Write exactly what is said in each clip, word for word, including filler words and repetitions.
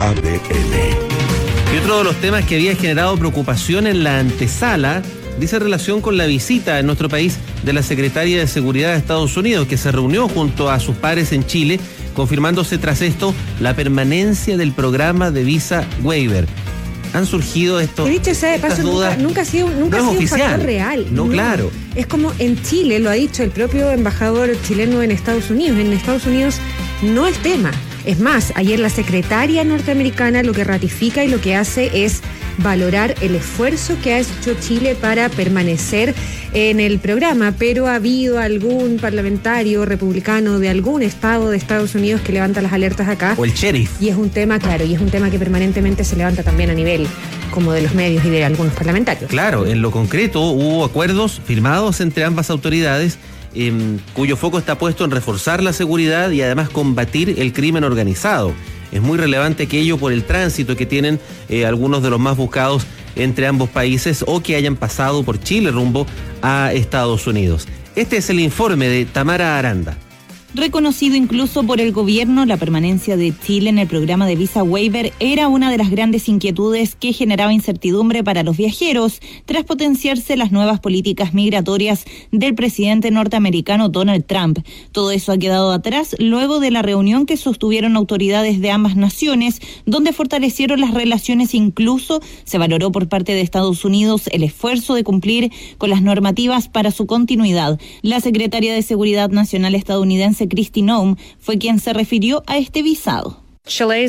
A D N. Y otro de los temas que había generado preocupación en la antesala dice relación con la visita en nuestro país de la Secretaria de Seguridad de Estados Unidos, que se reunió junto a sus pares en Chile, confirmándose tras esto la permanencia del programa de visa waiver. Han surgido estos, dicho sea de paso, dudas. Nunca, nunca ha sido, nunca no ha sido es un oficial. factor real. No, no, claro. Es como en Chile, lo ha dicho el propio embajador chileno en Estados Unidos. En Estados Unidos no es tema. Es más, ayer la secretaria norteamericana lo que ratifica y lo que hace es valorar el esfuerzo que ha hecho Chile para permanecer en el programa, pero ha habido algún parlamentario republicano de algún estado de Estados Unidos que levanta las alertas acá. O el sheriff. Y es un tema, claro, y es un tema que permanentemente se levanta también a nivel como de los medios y de algunos parlamentarios. Claro, en lo concreto hubo acuerdos firmados entre ambas autoridades, Eh, cuyo foco está puesto en reforzar la seguridad y además combatir el crimen organizado. Es muy relevante aquello por el tránsito que tienen eh, algunos de los más buscados entre ambos países o que hayan pasado por Chile rumbo a Estados Unidos. Este es el informe de Tamara Aranda. Reconocido incluso por el gobierno, la permanencia de Chile en el programa de visa waiver era una de las grandes inquietudes que generaba incertidumbre para los viajeros tras potenciarse las nuevas políticas migratorias del presidente norteamericano Donald Trump. Todo eso ha quedado atrás luego de la reunión que sostuvieron autoridades de ambas naciones, donde fortalecieron las relaciones. Incluso se valoró por parte de Estados Unidos el esfuerzo de cumplir con las normativas para su continuidad. La secretaria de Seguridad Nacional estadounidense Kristi Noem fue quien se refirió a este visado. Chile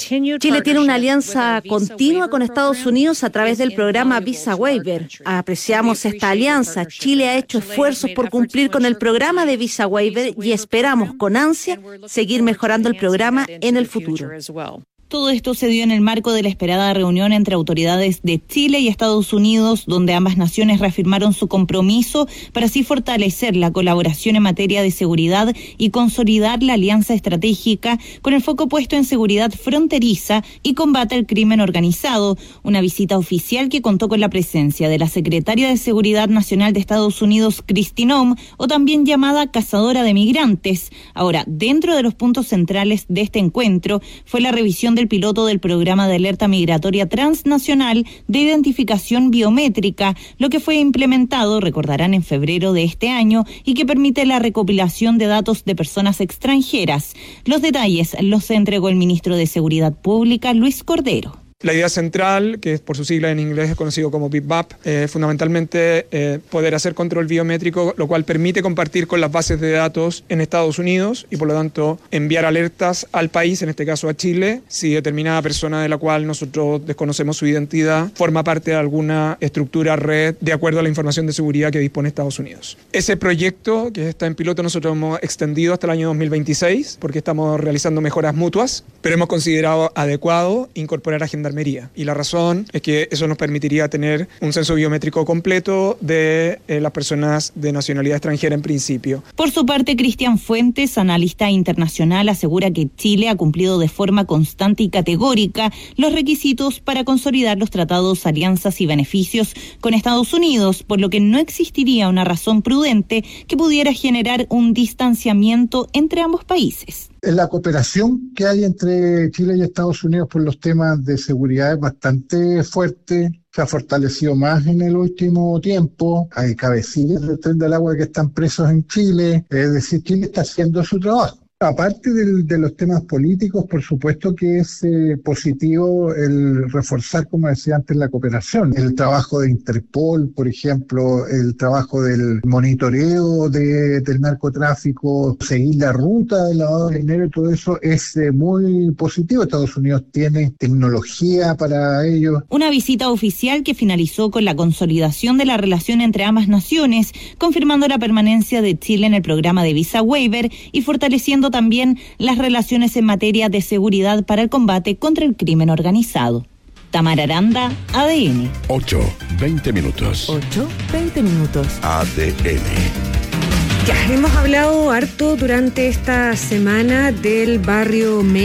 tiene una alianza continua con Estados Unidos a través del programa Visa Waiver. Apreciamos esta alianza. Chile ha hecho esfuerzos por cumplir con el programa de Visa Waiver y esperamos con ansia seguir mejorando el programa en el futuro. Todo esto se dio en el marco de la esperada reunión entre autoridades de Chile y Estados Unidos, donde ambas naciones reafirmaron su compromiso para así fortalecer la colaboración en materia de seguridad y consolidar la alianza estratégica con el foco puesto en seguridad fronteriza y combate al crimen organizado. Una visita oficial que contó con la presencia de la secretaria de Seguridad Nacional de Estados Unidos, Kristi Noem, o también llamada cazadora de migrantes. Ahora, dentro de los puntos centrales de este encuentro fue la revisión del piloto del programa de alerta migratoria transnacional de identificación biométrica, lo que fue implementado, recordarán, en febrero de este año y que permite la recopilación de datos de personas extranjeras. Los detalles los entregó el ministro de Seguridad Pública, Luis Cordero. La idea central, que por su sigla en inglés es conocido como B I B A P, eh, fundamentalmente eh, poder hacer control biométrico, lo cual permite compartir con las bases de datos en Estados Unidos y por lo tanto enviar alertas al país, en este caso a Chile, si determinada persona de la cual nosotros desconocemos su identidad forma parte de alguna estructura red de acuerdo a la información de seguridad que dispone Estados Unidos. Ese proyecto que está en piloto nosotros hemos extendido hasta el año dos mil veintiséis porque estamos realizando mejoras mutuas, pero hemos considerado adecuado incorporar agenda y la razón es que eso nos permitiría tener un censo biométrico completo de eh, las personas de nacionalidad extranjera en principio. Por su parte, Cristian Fuentes, analista internacional, asegura que Chile ha cumplido de forma constante y categórica los requisitos para consolidar los tratados, alianzas y beneficios con Estados Unidos, por lo que no existiría una razón prudente que pudiera generar un distanciamiento entre ambos países. La cooperación que hay entre Chile y Estados Unidos por los temas de seguridad es bastante fuerte, se ha fortalecido más en el último tiempo. Hay cabecillas del Tren del Agua que están presos en Chile, es decir, Chile está haciendo su trabajo. Aparte del, de los temas políticos, por supuesto que es eh, positivo el reforzar, como decía antes, la cooperación. El trabajo de Interpol, por ejemplo, el trabajo del monitoreo de, del narcotráfico, seguir la ruta del lavado de dinero, todo eso es eh, muy positivo. Estados Unidos tiene tecnología para ello. Una visita oficial que finalizó con la consolidación de la relación entre ambas naciones, confirmando la permanencia de Chile en el programa de Visa Waiver y fortaleciendo también las relaciones en materia de seguridad para el combate contra el crimen organizado. Tamara Aranda, A D N. ocho, veinte minutos. ocho, veinte minutos. A D N. Ya, hemos hablado harto durante esta semana del barrio